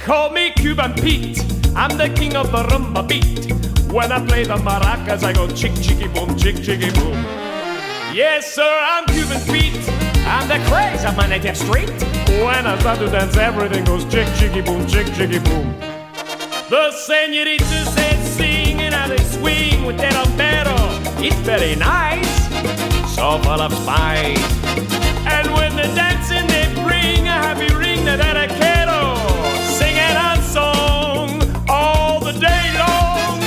call me Cuban Pete. I'm the king of the rumba beat. When I play the maracas, I go chick, chicky, boom, chick, chicky, boom. Yes, sir, I'm Cuban Pete. I'm the craze of my native street. When I start to dance, everything goes chick, chicky, boom, chick, chicky, boom. The senoritas, they sing and how they swing with their rompero. It's very nice, so full of spice. And when they're dancing, they bring a happy ring to that vaquero, singing a song all the day long.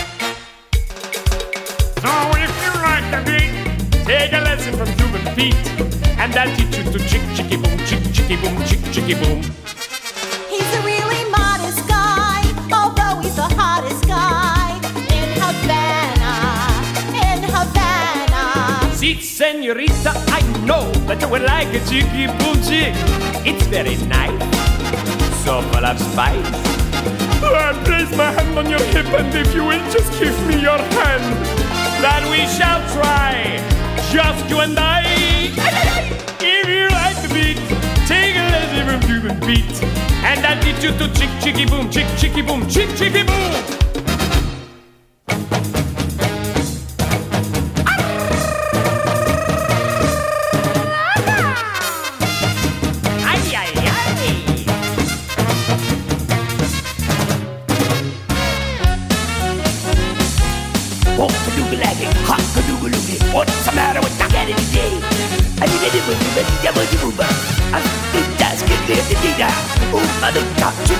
So if you like the beat, take a lesson from Cuban Pete, and I'll teach you to chick, chicky, boom, chick, chicky, boom, chick, chicky, boom. He's a really modest guy, although he's the hottest guy in Havana, in Havana. See, senorita, I know that you will like a chicky, boom, chick. It's very nice, so full of spice. I place my hand on your hip, and if you will just give me your hand, then we shall try, just you and I. If you like the beat, take a lesson from Cuban Pete, and I'll teach you to chick, chicky, boom, chick, chicky, boom, chick, chicky, boom. What's the matter with the cat today? I need a little bit of a